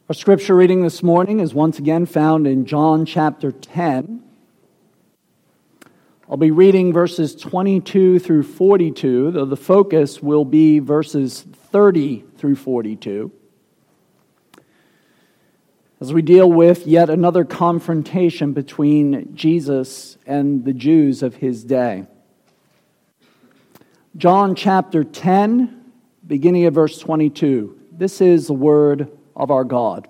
Our scripture reading this morning is once again found in John chapter 10. I'll be reading verses 22 through 42, though the focus will be verses 30 through 42. As we deal with yet another confrontation between Jesus and the Jews of his day. John chapter 10, beginning at verse 22. This is the word of our God.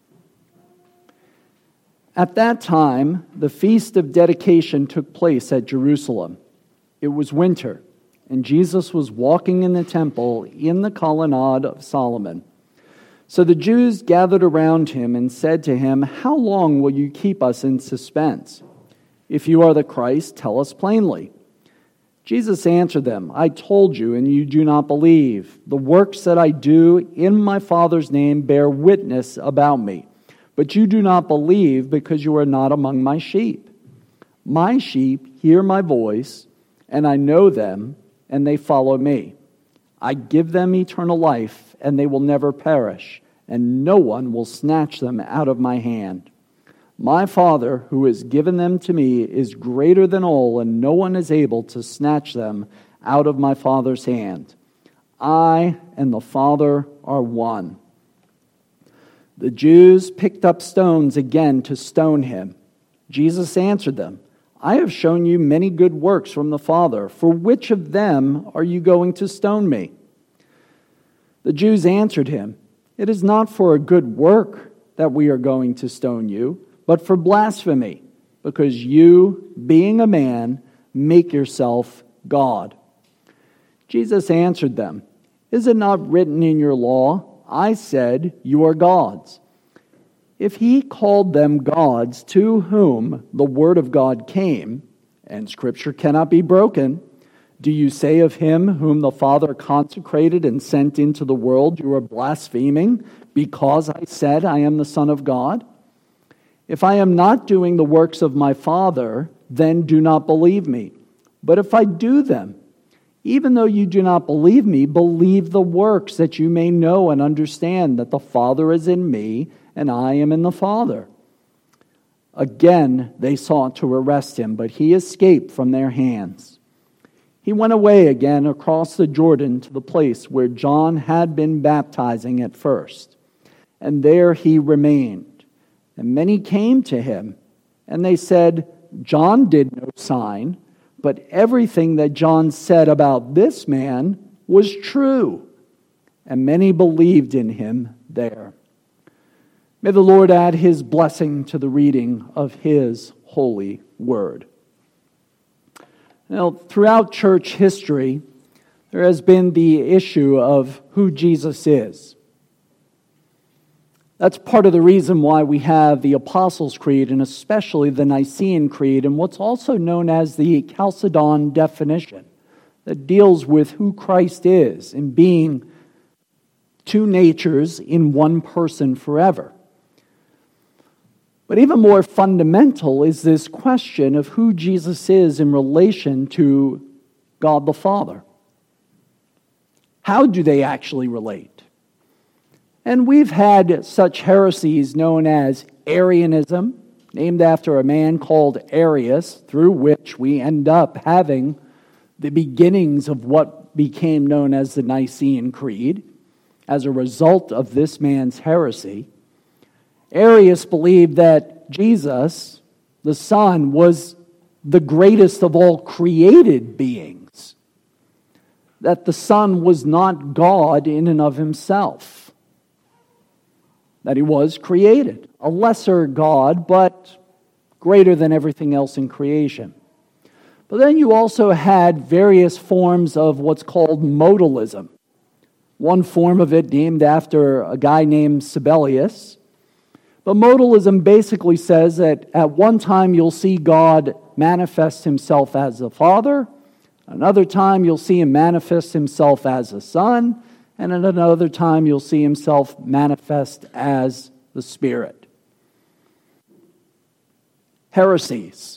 At that time, the feast of dedication took place at Jerusalem. It was winter, and Jesus was walking in the temple in the colonnade of Solomon. So the Jews gathered around him and said to him, "How long will you keep us in suspense? If you are the Christ, tell us plainly." Jesus answered them, "I told you, and you do not believe. The works that I do in my Father's name bear witness about me. But you do not believe because you are not among my sheep. My sheep hear my voice, and I know them, and they follow me. I give them eternal life, and they will never perish, and no one will snatch them out of my hand. My Father, who has given them to me, is greater than all, and no one is able to snatch them out of my Father's hand. I and the Father are one." The Jews picked up stones again to stone him. Jesus answered them, "I have shown you many good works from the Father. For which of them are you going to stone me?" The Jews answered him, "It is not for a good work that we are going to stone you, but for blasphemy, because you, being a man, make yourself God." Jesus answered them, "Is it not written in your law, I said, you are gods?" If he called them gods to whom the word of God came, and Scripture cannot be broken, do you say of him whom the Father consecrated and sent into the world, you are blaspheming because I said I am the Son of God? If I am not doing the works of my Father, then do not believe me. But if I do them, even though you do not believe me, believe the works, that you may know and understand that the Father is in me and I am in the Father. Again they sought to arrest him, but he escaped from their hands. He went away again across the Jordan to the place where John had been baptizing at first, and there he remained. And many came to him, and they said, "John did no sign, but everything that John said about this man was true." And many believed in him there. May the Lord add his blessing to the reading of his holy word. Now, throughout church history, there has been the issue of who Jesus is. That's part of the reason why we have the Apostles' Creed, and especially the Nicene Creed, and what's also known as the Chalcedon definition, that deals with who Christ is in being two natures in one person forever. But even more fundamental is this question of who Jesus is in relation to God the Father. How do they actually relate? And we've had such heresies known as Arianism, named after a man called Arius, through which we end up having the beginnings of what became known as the Nicene Creed, as a result of this man's heresy. Arius believed that Jesus, the Son, was the greatest of all created beings, that the Son was not God in and of himself, that he was created, a lesser God, but greater than everything else in creation. But then you also had various forms of what's called modalism. One form of it named after a guy named Sabellius. But modalism basically says that at one time you'll see God manifest himself as a Father, another time you'll see him manifest himself as a Son, and at another time you'll see himself manifest as the Spirit. Heresies.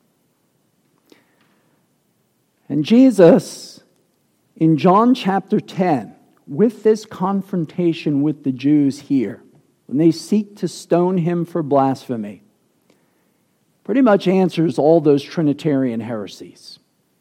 And Jesus, in John chapter 10, with this confrontation with the Jews here, when they seek to stone him for blasphemy, pretty much answers all those Trinitarian heresies.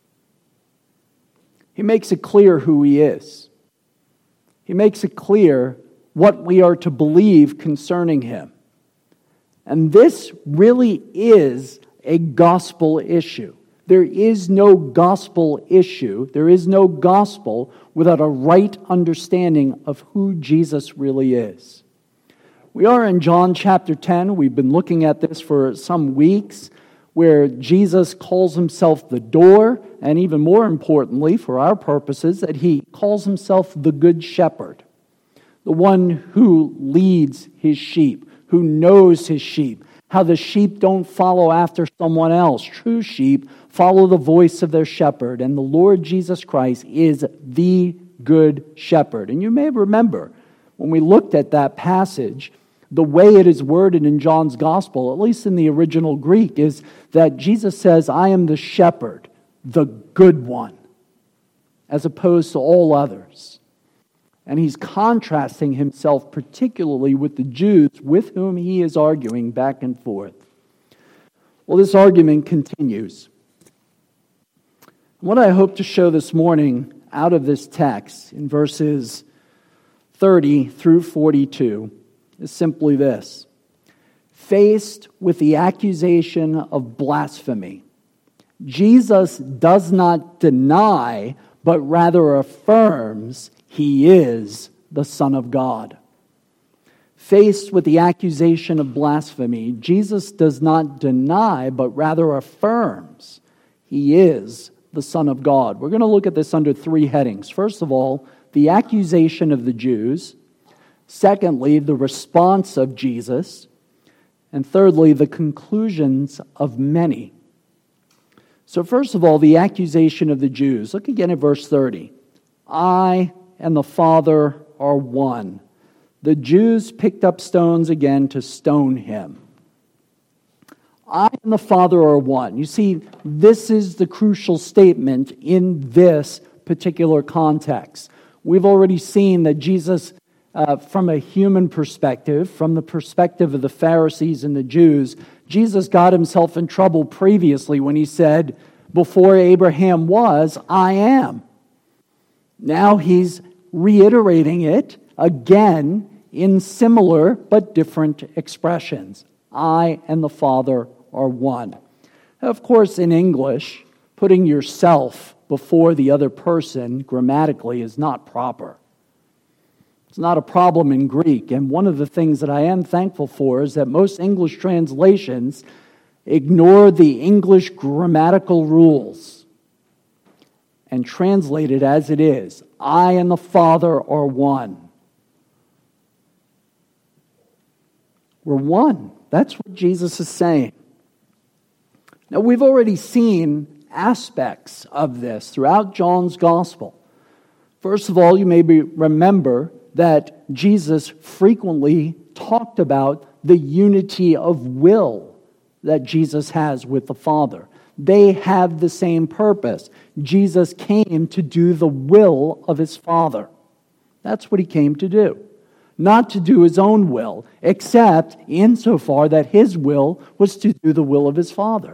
He makes it clear who he is. He makes it clear what we are to believe concerning him. And this really is a gospel issue. There is no gospel issue, there is no gospel without a right understanding of who Jesus really is. We are in John chapter 10. We've been looking at this for some weeks, where Jesus calls himself the door, and even more importantly, for our purposes, that he calls himself the good shepherd, the one who leads his sheep, who knows his sheep, how the sheep don't follow after someone else. True sheep follow the voice of their shepherd, and the Lord Jesus Christ is the good shepherd. And you may remember, when we looked at that passage, the way it is worded in John's gospel, at least in the original Greek, is that Jesus says, I am the shepherd, the good one, as opposed to all others. And he's contrasting himself particularly with the Jews with whom he is arguing back and forth. Well, this argument continues. What I hope to show this morning out of this text in verses 30 through 42 is simply this. Faced with the accusation of blasphemy, Jesus does not deny, but rather affirms he is the Son of God. Faced with the accusation of blasphemy, Jesus does not deny, but rather affirms he is the Son of God. We're going to look at this under three headings. First of all, the accusation of the Jews. Secondly, the response of Jesus. And thirdly, the conclusions of many. So first of all, the accusation of the Jews. Look again at verse 30. I and the Father are one. The Jews picked up stones again to stone him. I and the Father are one. You see, this is the crucial statement in this particular context. We've already seen that Jesus, from a human perspective, from the perspective of the Pharisees and the Jews, Jesus got himself in trouble previously when he said, before Abraham was, I am. Now he's reiterating it again in similar but different expressions. I and the Father are one. Of course, in English, putting yourself before the other person grammatically is not proper. It's not a problem in Greek, and one of the things that I am thankful for is that most English translations ignore the English grammatical rules and translate it as it is. I and the Father are one. We're one. That's what Jesus is saying. Now, we've already seen aspects of this throughout John's Gospel. First of all, you may remember that Jesus frequently talked about the unity of will that Jesus has with the Father. They have the same purpose. Jesus came to do the will of his Father. That's what he came to do. Not to do his own will, except insofar that his will was to do the will of his Father.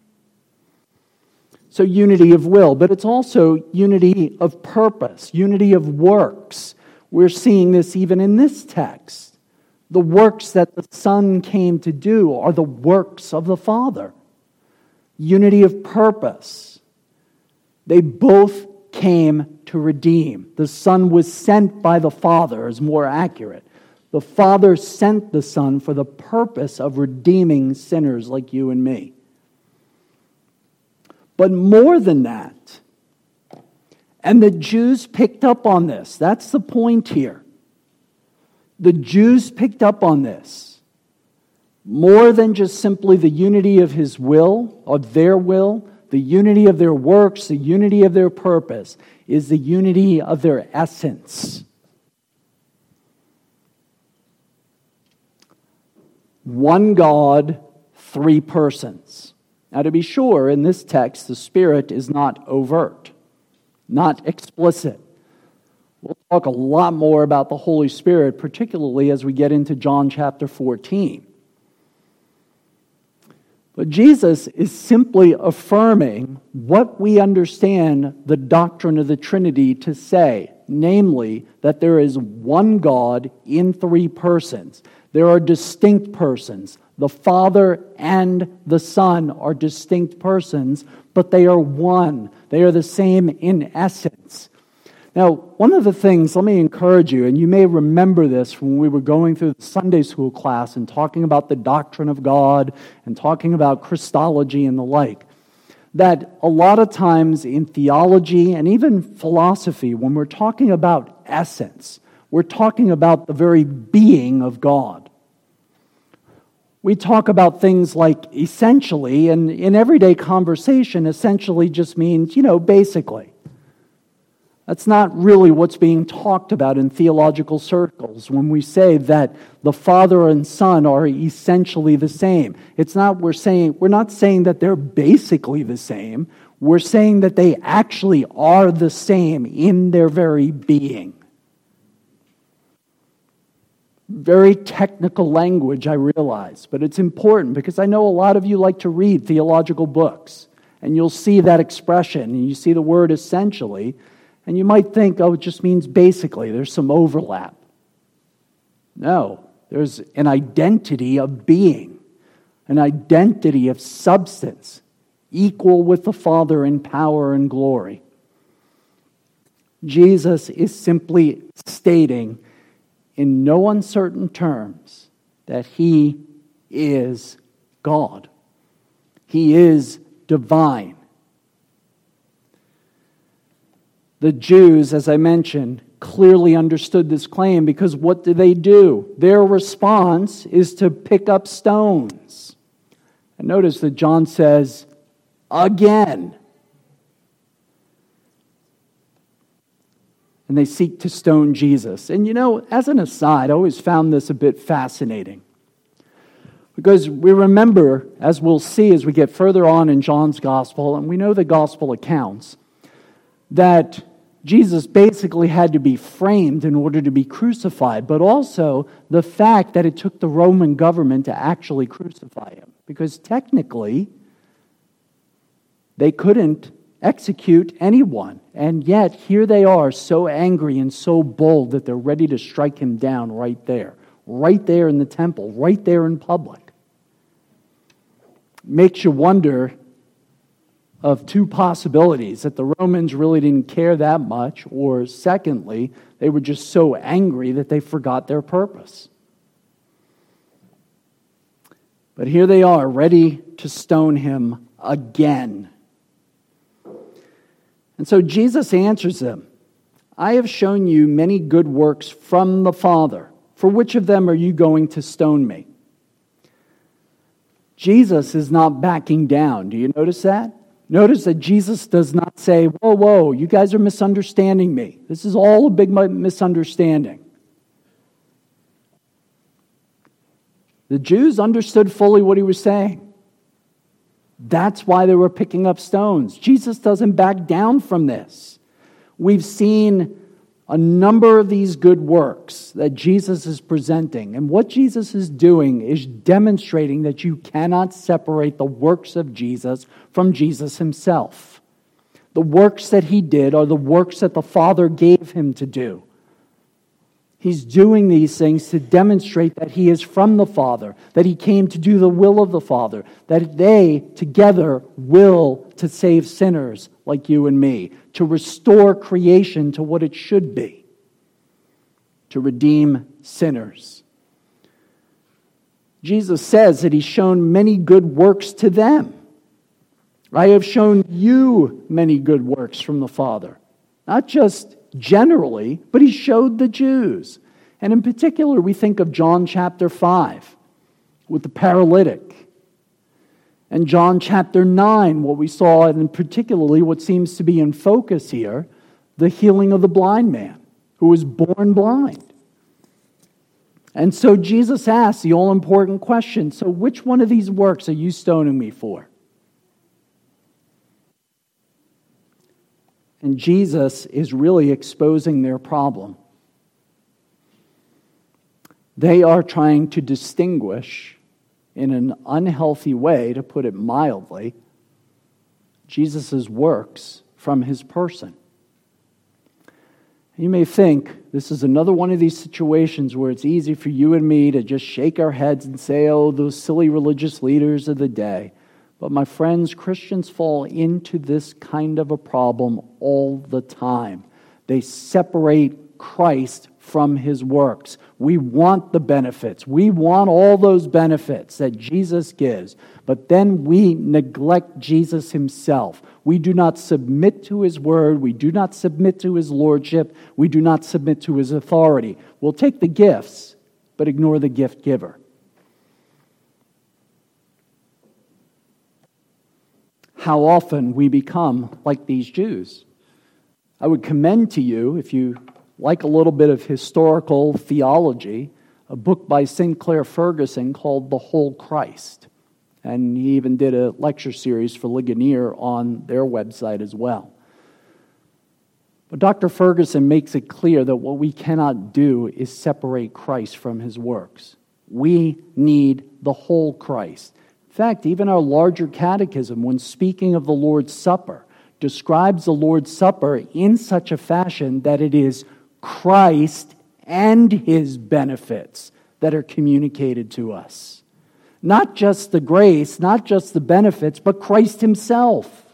So unity of will, but it's also unity of purpose, unity of works. We're seeing this even in this text. The works that the Son came to do are the works of the Father. Unity of purpose. They both came to redeem. The Son was sent by the Father, is more accurate. The Father sent the Son for the purpose of redeeming sinners like you and me. But more than that, and the Jews picked up on this. That's the point here. The Jews picked up on this. More than just simply the unity of his will, of their will, the unity of their works, the unity of their purpose, is the unity of their essence. One God, three persons. Now, to be sure, in this text, the Spirit is not overt, not explicit. We'll talk a lot more about the Holy Spirit, particularly as we get into John chapter 14. But Jesus is simply affirming what we understand the doctrine of the Trinity to say, namely that there is one God in three persons. There are distinct persons. The Father and the Son are distinct persons, but they are one. They are the same in essence. Now, one of the things, let me encourage you, and you may remember this when we were going through the Sunday school class and talking about the doctrine of God and talking about Christology and the like, that a lot of times in theology and even philosophy, when we're talking about essence, we're talking about the very being of God. We talk about things like essentially, and in everyday conversation, essentially just means, basically. That's not really what's being talked about in theological circles when we say that the Father and Son are essentially the same. We're not saying that they're basically the same. We're saying that they actually are the same in their very being. Very technical language, I realize, but it's important because I know a lot of you like to read theological books, and you'll see that expression, and you see the word essentially, and you might think, it just means basically. There's some overlap. No, there's an identity of being, an identity of substance, equal with the Father in power and glory. Jesus is simply stating in no uncertain terms that He is God. He is divine. The Jews, as I mentioned, clearly understood this claim because what do? Their response is to pick up stones. And notice that John says, again. And they seek to stone Jesus. And as an aside, I always found this a bit fascinating. Because we remember, as we'll see as we get further on in John's gospel, and we know the gospel accounts, that Jesus basically had to be framed in order to be crucified, but also the fact that it took the Roman government to actually crucify him. Because technically, they couldn't execute anyone. And yet, here they are, so angry and so bold that they're ready to strike him down right there in the temple, right there in public. Makes you wonder of two possibilities, that the Romans really didn't care that much, or secondly, they were just so angry that they forgot their purpose. But here they are, ready to stone him again. And so Jesus answers them, I have shown you many good works from the Father. For which of them are you going to stone me? Jesus is not backing down. Do you notice that? Notice that Jesus does not say, whoa, you guys are misunderstanding me. This is all a big misunderstanding. The Jews understood fully what he was saying. That's why they were picking up stones. Jesus doesn't back down from this. We've seen a number of these good works that Jesus is presenting. And what Jesus is doing is demonstrating that you cannot separate the works of Jesus from Jesus himself. The works that he did are the works that the Father gave him to do. He's doing these things to demonstrate that he is from the Father, that he came to do the will of the Father, that they together will to save sinners like you and me, to restore creation to what it should be, to redeem sinners. Jesus says that he's shown many good works to them. I have shown you many good works from the Father. Not just generally, but he showed the Jews. And in particular, we think of John chapter 5 with the paralytic. And John chapter 9, what we saw, and particularly what seems to be in focus here, the healing of the blind man who was born blind. And so Jesus asks the all-important question, so which one of these works are you stoning me for? And Jesus is really exposing their problem. They are trying to distinguish, in an unhealthy way, to put it mildly, Jesus' works from his person. You may think this is another one of these situations where it's easy for you and me to just shake our heads and say, oh, those silly religious leaders of the day. But my friends, Christians fall into this kind of a problem all the time. They separate Christ from his works. We want the benefits. We want all those benefits that Jesus gives. But then we neglect Jesus himself. We do not submit to his word. We do not submit to his lordship. We do not submit to his authority. We'll take the gifts, but ignore the gift giver. How often we become like these Jews. I would commend to you, if you like a little bit of historical theology, a book by Sinclair Ferguson called The Whole Christ. And he even did a lecture series for Ligonier on their website as well. But Dr. Ferguson makes it clear that what we cannot do is separate Christ from his works. We need the whole Christ. In fact, even our larger catechism, when speaking of the Lord's Supper, describes the Lord's Supper in such a fashion that it is Christ and his benefits that are communicated to us. Not just the grace, not just the benefits, but Christ himself.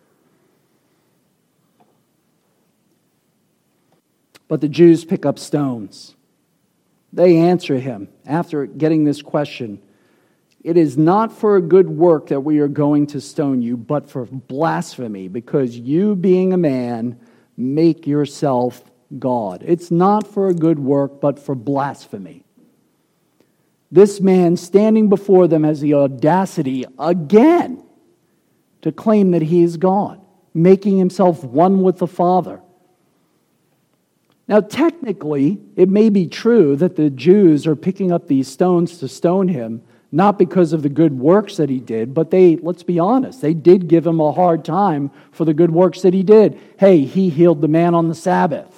But the Jews pick up stones. They answer him after getting this question. It is not for a good work that we are going to stone you, but for blasphemy, because you, being a man, make yourself God. It's not for a good work, but for blasphemy. This man standing before them has the audacity again to claim that he is God, making himself one with the Father. Now, technically, it may be true that the Jews are picking up these stones to stone him, not because of the good works that he did, but let's be honest, they did give him a hard time for the good works that he did. Hey, he healed the man on the Sabbath.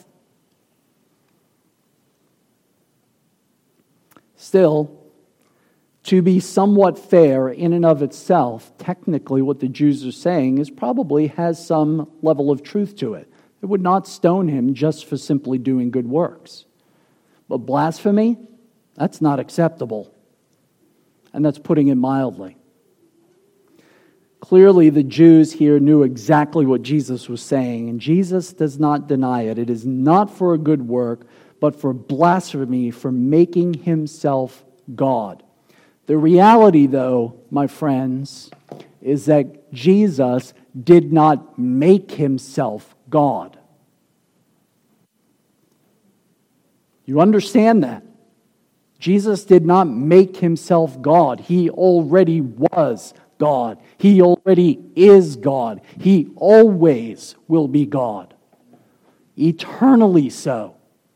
Still, to be somewhat fair in and of itself, technically what the Jews are saying is probably has some level of truth to it. They would not stone him just for simply doing good works. But blasphemy, that's not acceptable. And that's putting it mildly. Clearly, the Jews here knew exactly what Jesus was saying, and Jesus does not deny it. It is not for a good work, but for blasphemy, for making himself God. The reality, though, my friends, is that Jesus did not make himself God. You understand that? Jesus did not make himself God. He already was God. He already is God. He always will be God. Eternally so.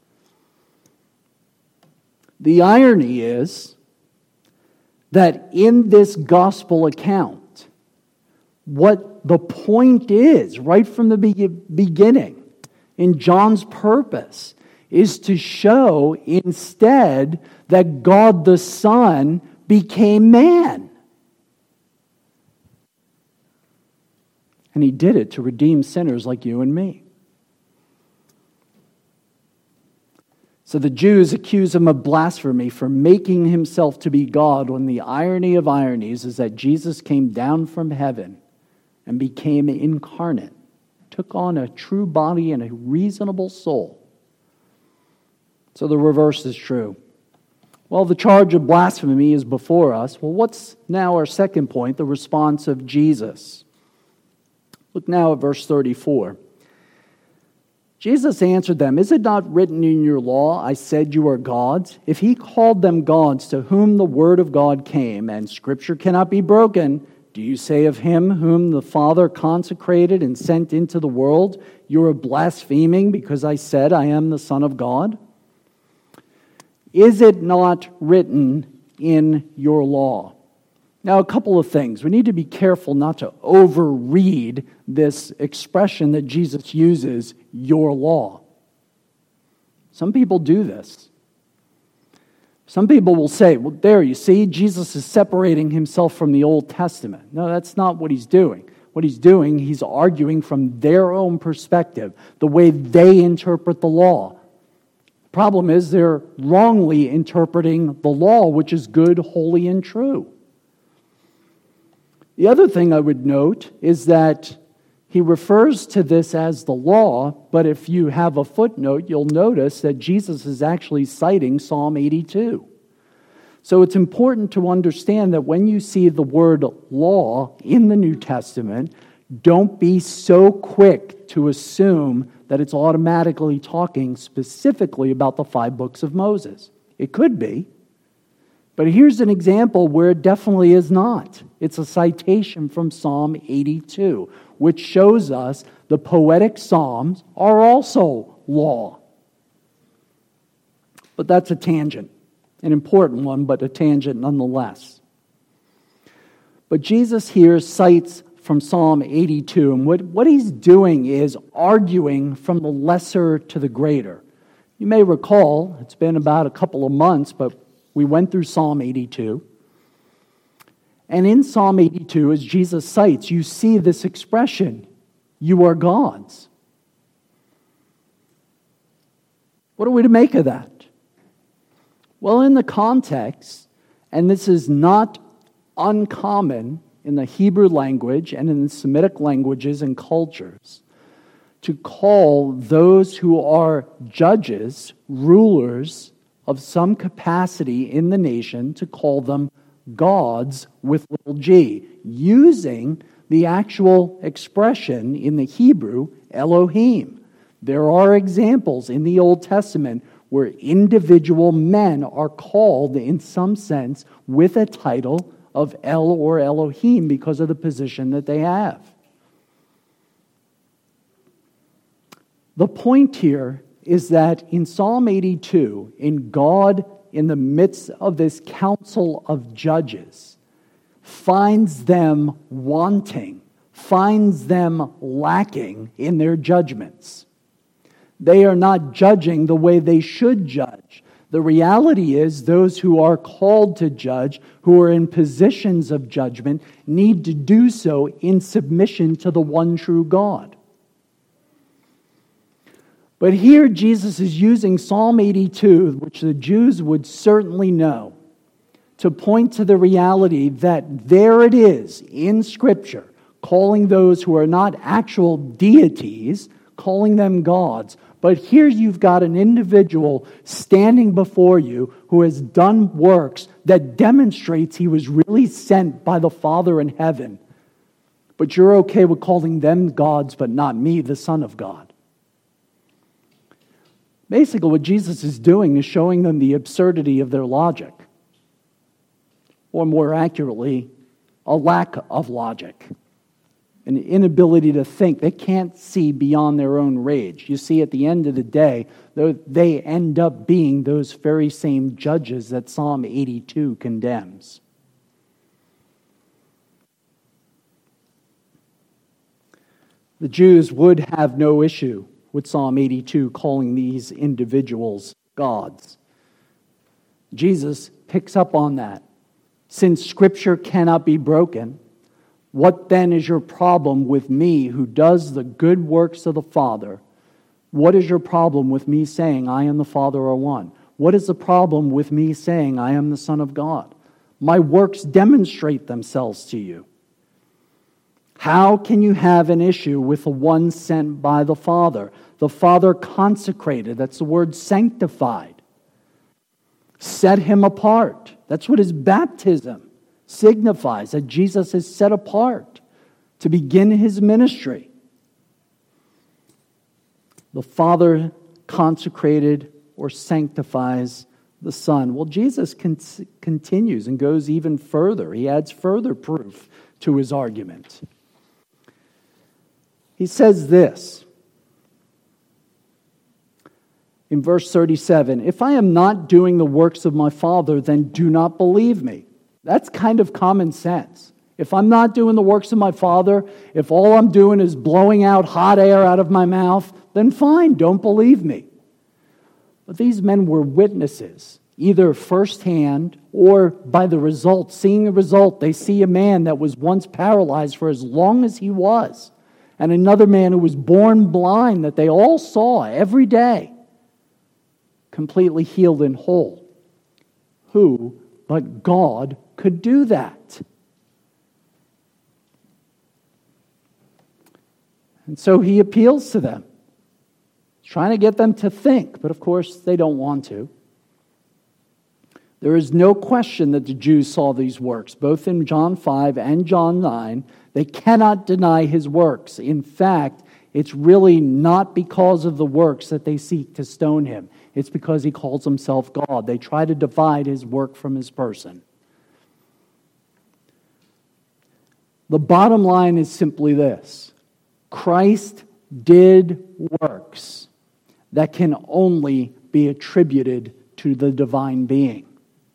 The irony is that in this gospel account, what the point is, right from the beginning, in John's purpose, is to show instead that God the Son became man. And he did it to redeem sinners like you and me. So the Jews accuse him of blasphemy for making himself to be God, when the irony of ironies is that Jesus came down from heaven and became incarnate, took on a true body and a reasonable soul. So the reverse is true. Well, the charge of blasphemy is before us. Well, what's now our second point, the response of Jesus? Look now at verse 34. Jesus answered them, "Is it not written in your law, I said you are gods? If he called them gods to whom the word of God came, and scripture cannot be broken, do you say of him whom the Father consecrated and sent into the world, you are blaspheming because I said I am the Son of God? Is it not written in your law?" Now, a couple of things. We need to be careful not to overread this expression that Jesus uses, your law. Some people do this. Some people will say, well, there, you see, Jesus is separating himself from the Old Testament. No, that's not what he's doing. What he's doing, he's arguing from their own perspective, the way they interpret the law. The problem is they're wrongly interpreting the law, which is good, holy, and true. The other thing I would note is that he refers to this as the law, but if you have a footnote, you'll notice that Jesus is actually citing Psalm 82. So it's important to understand that when you see the word law in the New Testament, don't be so quick to assume that it's automatically talking specifically about the 5 books of Moses. It could be, but here's an example where it definitely is not. It's a citation from Psalm 82, which shows us the poetic psalms are also law. But that's a tangent. An important one, but a tangent nonetheless. But Jesus here cites from Psalm 82, and what he's doing is arguing from the lesser to the greater. You may recall, it's been about a couple of months, but we went through Psalm 82. And in Psalm 82, as Jesus cites, you see this expression, you are gods. What are we to make of that? Well, in the context, and this is not uncommon in the Hebrew language and in the Semitic languages and cultures, to call those who are judges, rulers of some capacity in the nation, to call them gods with little g, using the actual expression in the Hebrew, Elohim. There are examples in the Old Testament where individual men are called, in some sense, with a title of El or Elohim because of the position that they have. The point here is that in Psalm 82, in God, in the midst of this council of judges, finds them wanting, finds them lacking in their judgments. They are not judging the way they should judge. The reality is those who are called to judge, who are in positions of judgment, need to do so in submission to the one true God. But here Jesus is using Psalm 82, which the Jews would certainly know, to point to the reality that there it is in Scripture, calling those who are not actual deities, calling them gods. But here you've got an individual standing before you who has done works that demonstrates he was really sent by the Father in heaven. But you're okay with calling them gods, but not me, the Son of God. Basically, what Jesus is doing is showing them the absurdity of their logic. Or more accurately, a lack of logic. An inability to think. They can't see beyond their own rage. You see, at the end of the day, they end up being those very same judges that Psalm 82 condemns. The Jews would have no issue with Psalm 82 calling these individuals gods. Jesus picks up on that. Since Scripture cannot be broken, what then is your problem with me who does the good works of the Father? What is your problem with me saying I and the Father are one? What is the problem with me saying I am the Son of God? My works demonstrate themselves to you. How can you have an issue with the one sent by the Father? The Father consecrated, that's the word sanctified. Set him apart. That's what his baptism signifies, that Jesus is set apart to begin his ministry. The Father consecrated or sanctifies the Son. Well, Jesus continues and goes even further. He adds further proof to his argument. He says this in verse 37, "If I am not doing the works of my Father, then do not believe me. That's kind of common sense. If I'm not doing the works of my Father, if all I'm doing is blowing out hot air out of my mouth, then fine, don't believe me. But these men were witnesses, either firsthand or by the result, seeing a result. They see a man that was once paralyzed for as long as he was, and another man who was born blind that they all saw every day, completely healed and whole. Who but God could do that? And so he appeals to them, trying to get them to think, but of course they don't want to. There is no question that the Jews saw these works, both in John 5 and John 9. They cannot deny his works. In fact, it's really not because of the works that they seek to stone him. It's because he calls himself God. They try to divide his work from his person. The bottom line is simply this: Christ did works that can only be attributed to the divine being.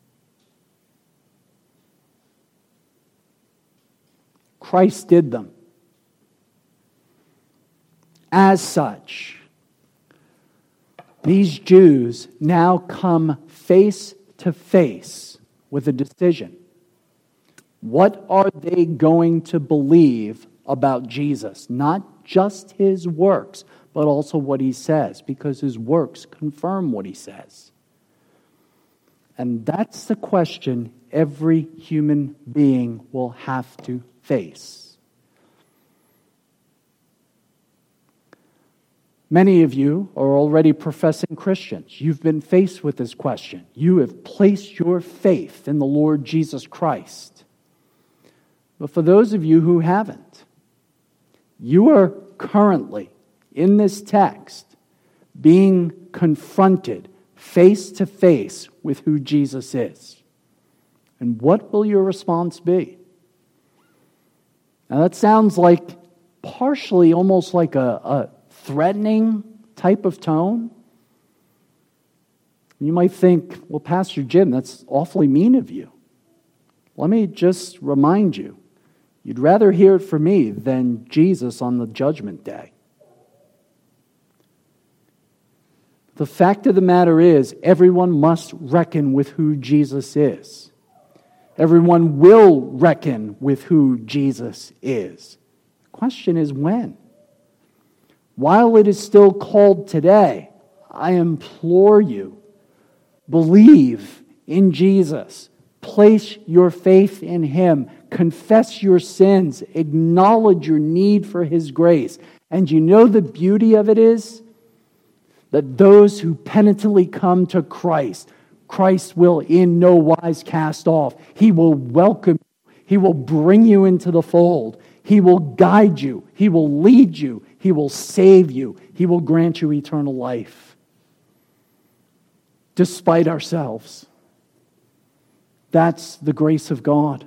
Christ did them. As such, these Jews now come face to face with a decision. What are they going to believe about Jesus? Not just his works, but also what he says, because his works confirm what he says. And that's the question every human being will have to face. Many of you are already professing Christians. You've been faced with this question. You have placed your faith in the Lord Jesus Christ. But for those of you who haven't, you are currently, in this text, being confronted face to face with who Jesus is. And what will your response be? Now that sounds like partially almost like a threatening type of tone. You might think, well, Pastor Jim, that's awfully mean of you. Let me just remind you, you'd rather hear it from me than Jesus on the judgment day. The fact of the matter is, everyone must reckon with who Jesus is. Everyone will reckon with who Jesus is. The question is when. While it is still called today, I implore you, believe in Jesus. Place your faith in him. Confess your sins. Acknowledge your need for his grace. And you know the beauty of it is that those who penitently come to Christ, Christ will in no wise cast off. He will welcome you. He will bring you into the fold. He will guide you. He will lead you. He will save you. He will grant you eternal life. Despite ourselves. That's the grace of God.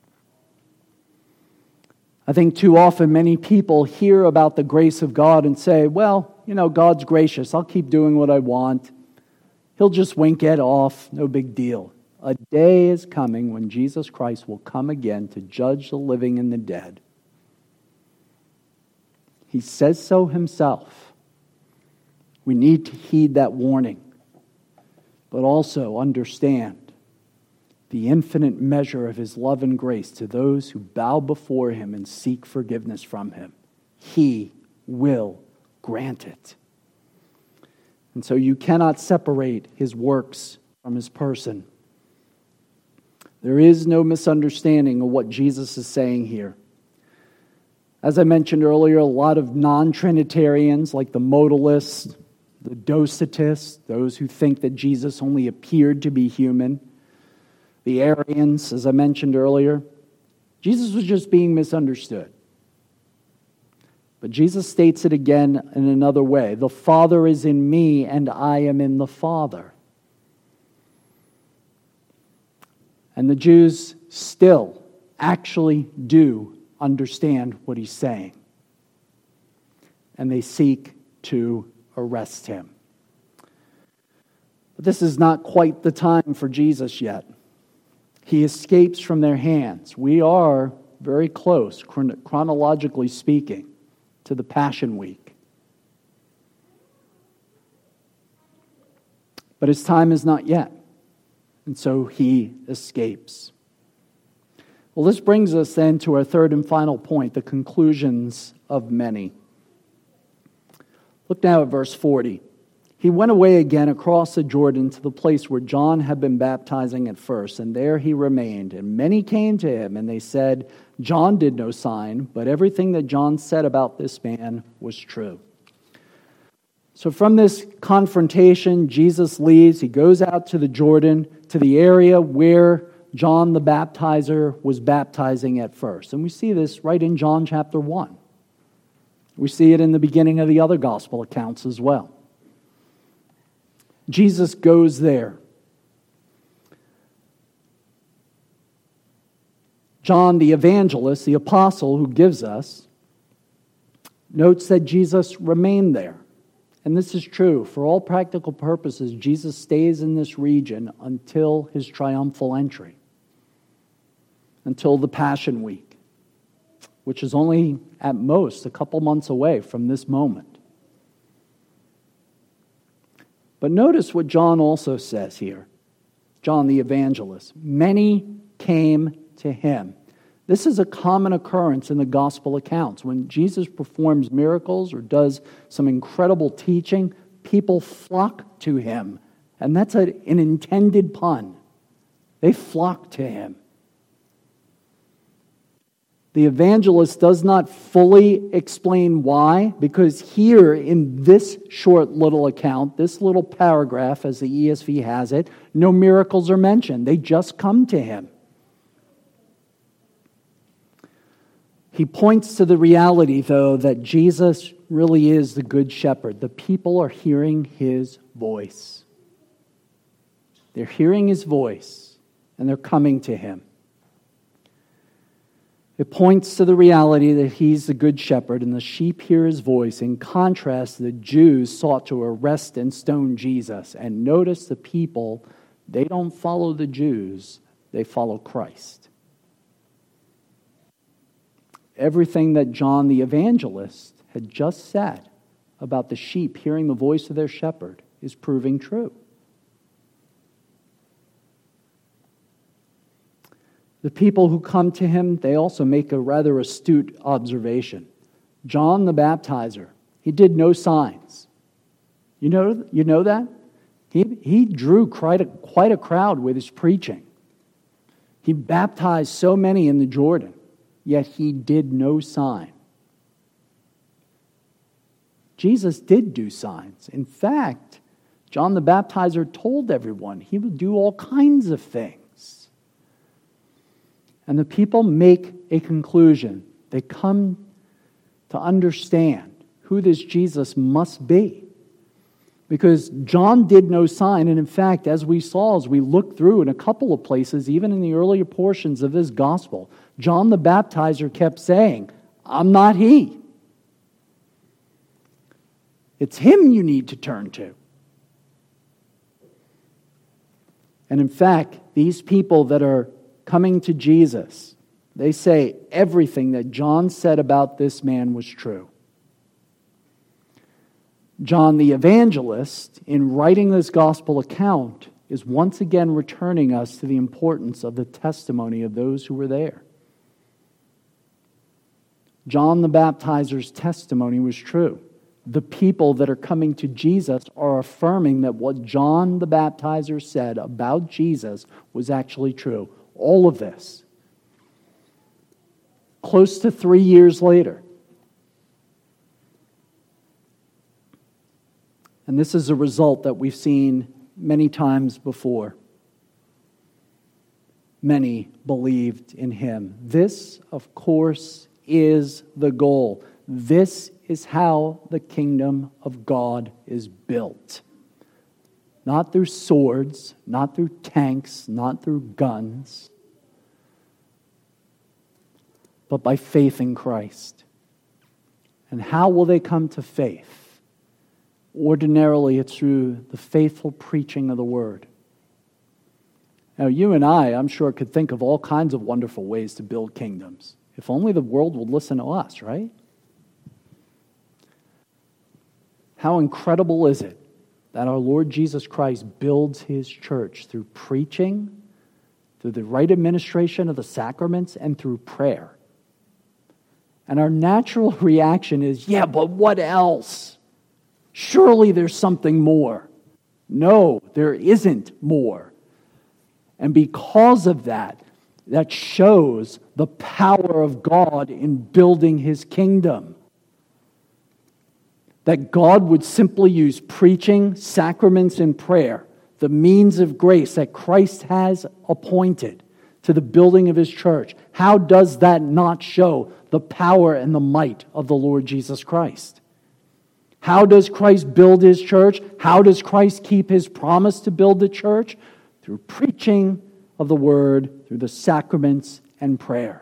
I think too often many people hear about the grace of God and say, well, God's gracious. I'll keep doing what I want. He'll just wink it off. No big deal. A day is coming when Jesus Christ will come again to judge the living and the dead. He says so himself. We need to heed that warning, but also understand the infinite measure of his love and grace to those who bow before him and seek forgiveness from him. He will grant it. And so you cannot separate his works from his person. There is no misunderstanding of what Jesus is saying here. As I mentioned earlier, a lot of non-Trinitarians, like the modalists, the Docetists, those who think that Jesus only appeared to be human, the Arians, as I mentioned earlier, Jesus was just being misunderstood. But Jesus states it again in another way. The Father is in me, and I am in the Father. And the Jews still actually do understand what he's saying. And they seek to arrest him. But this is not quite the time for Jesus yet. He escapes from their hands. We are very close, chronologically speaking, to the Passion Week. But his time is not yet, and so he escapes. Well, this brings us then to our third and final point, the conclusions of many. Look now at verse 40. He went away again across the Jordan to the place where John had been baptizing at first, and there he remained. And many came to him, and they said, John did no sign, but everything that John said about this man was true. So from this confrontation, Jesus leaves. He goes out to the Jordan, to the area where John the Baptizer was baptizing at first. And we see this right in John chapter 1. We see it in the beginning of the other gospel accounts as well. Jesus goes there. John the evangelist, the apostle who gives us, notes that Jesus remained there. And this is true. For all practical purposes, Jesus stays in this region until his triumphal entry, until the Passion Week, which is only at most a couple months away from this moment. But notice what John also says here. John the evangelist. Many came to him. This is a common occurrence in the gospel accounts. When Jesus performs miracles or does some incredible teaching, people flock to him. And that's an intended pun. They flock to him. The evangelist does not fully explain why, because here in this short little account, this little paragraph, as the ESV has it, no miracles are mentioned. They just come to him. He points to the reality, though, that Jesus really is the good shepherd. The people are hearing his voice. They're hearing his voice, and they're coming to him. It points to the reality that he's the good shepherd and the sheep hear his voice. In contrast, the Jews sought to arrest and stone Jesus. And notice the people, they don't follow the Jews, they follow Christ. Everything that John the evangelist had just said about the sheep hearing the voice of their shepherd is proving true. The people who come to him, they also make a rather astute observation. John the Baptizer, he did no signs. You know that? He drew quite a crowd with his preaching. He baptized so many in the Jordan, yet he did no sign. Jesus did do signs. In fact, John the Baptizer told everyone he would do all kinds of things. And the people make a conclusion. They come to understand who this Jesus must be. Because John did no sign, and in fact, as we saw, as we looked through in a couple of places, even in the earlier portions of this gospel, John the Baptizer kept saying, I'm not he. It's him you need to turn to. And in fact, these people that are coming to Jesus, they say everything that John said about this man was true. John the evangelist, in writing this gospel account, is once again returning us to the importance of the testimony of those who were there. John the Baptizer's testimony was true. The people that are coming to Jesus are affirming that what John the Baptizer said about Jesus was actually true. All of this. Close to 3 years later. And this is a result that we've seen many times before. Many believed in him. This, of course, is the goal. This is how the kingdom of God is built. Not through swords, not through tanks, not through guns, but by faith in Christ. And how will they come to faith? Ordinarily, it's through the faithful preaching of the word. Now, you and I'm sure, could think of all kinds of wonderful ways to build kingdoms. If only the world would listen to us, right? How incredible is it that our Lord Jesus Christ builds his church through preaching, through the right administration of the sacraments, and through prayer. And our natural reaction is, yeah, but what else? Surely there's something more. No, there isn't more. And because of that, that shows the power of God in building his kingdom. That God would simply use preaching, sacraments, and prayer, the means of grace that Christ has appointed to the building of his church. How does that not show the power and the might of the Lord Jesus Christ? How does Christ build his church? How does Christ keep his promise to build the church? Through preaching of the word, through the sacraments and prayer.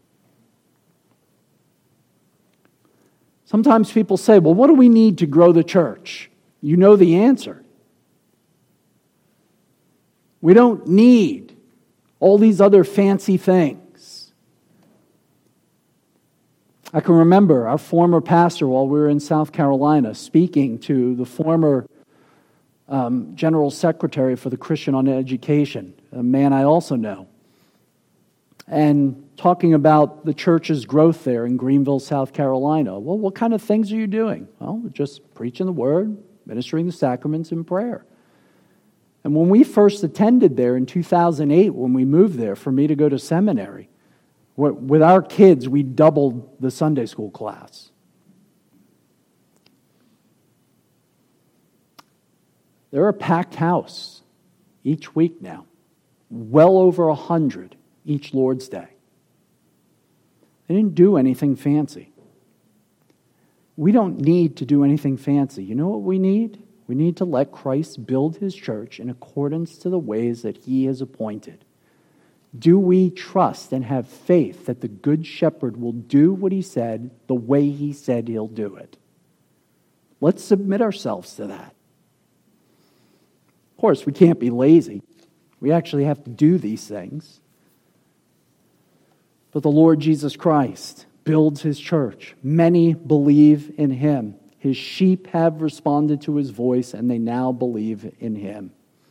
Sometimes people say, well, what do we need to grow the church? You know the answer. We don't need all these other fancy things. I can remember our former pastor, while we were in South Carolina, speaking to the former General Secretary for the Christian on Education, a man I also know, and talking about the church's growth there in Greenville, South Carolina. Well, what kind of things are you doing? Well, just preaching the word, ministering the sacraments, and prayer. And when we first attended there in 2008, when we moved there for me to go to seminary, with our kids, we doubled the Sunday school class. They're a packed house each week now, well over 100 each Lord's Day. They didn't do anything fancy. We don't need to do anything fancy. You know what we need? We need to let Christ build his church in accordance to the ways that he has appointed. Do we trust and have faith that the Good Shepherd will do what he said the way he said he'll do it? Let's submit ourselves to that. Of course, we can't be lazy. We actually have to do these things. But the Lord Jesus Christ builds his church. Many believe in him. His sheep have responded to his voice, and they now believe in him.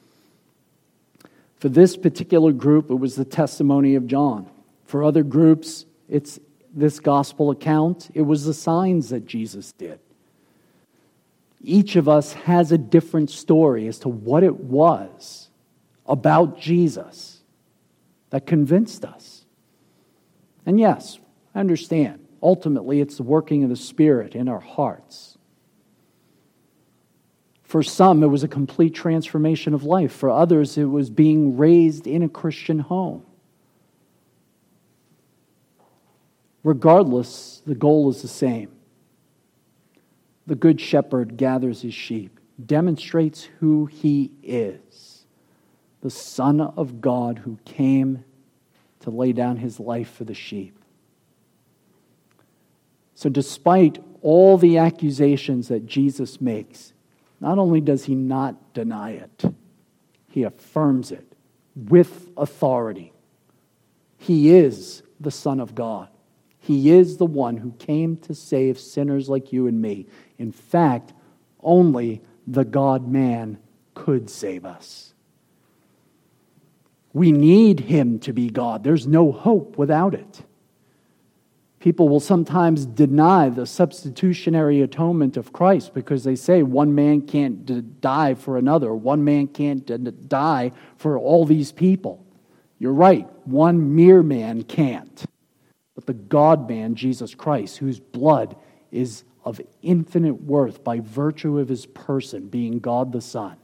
For this particular group, it was the testimony of John. For other groups, it's this gospel account. It was the signs that Jesus did. Each of us has a different story as to what it was about Jesus that convinced us. And yes, I understand. Ultimately, it's the working of the Spirit in our hearts. For some, it was a complete transformation of life. For others, it was being raised in a Christian home. Regardless, the goal is the same. The Good Shepherd gathers his sheep, demonstrates who he is, the Son of God who came to lay down his life for the sheep. So despite all the accusations that Jesus makes, not only does he not deny it, he affirms it with authority. He is the Son of God. He is the one who came to save sinners like you and me. In fact, only the God-man could save us. We need him to be God. There's no hope without it. People will sometimes deny the substitutionary atonement of Christ because they say one man can't die for another. One man can't die for all these people. You're right. One mere man can't. But the God-man, Jesus Christ, whose blood is of infinite worth by virtue of his person, being God the Son,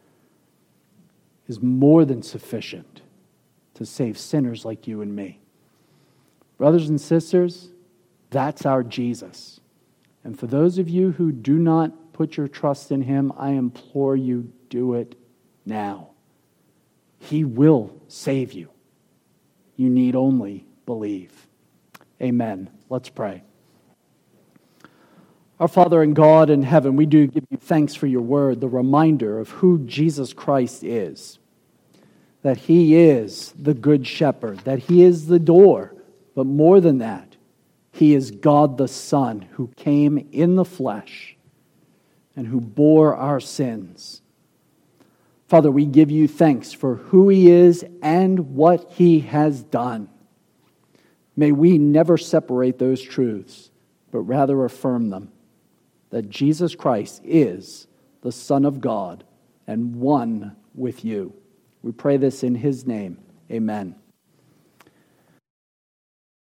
is more than sufficient to save sinners like you and me. Brothers and sisters, that's our Jesus. And for those of you who do not put your trust in him, I implore you, do it now. He will save you. You need only believe. Amen. Let's pray. Our Father and God in heaven, we do give you thanks for your word, the reminder of who Jesus Christ is. that He is the Good Shepherd, that He is the door, but more than that, He is God the Son who came in the flesh and who bore our sins. Father, we give You thanks for who He is and what He has done. May we never separate those truths, but rather affirm them, that Jesus Christ is the Son of God and one with You. We pray this in His name. Amen.